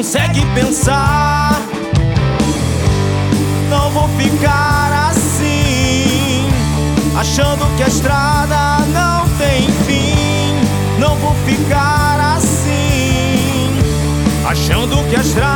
consegue pensar. Não vou ficar assim, achando que a estrada não tem fim. Não vou ficar assim, achando que a estrada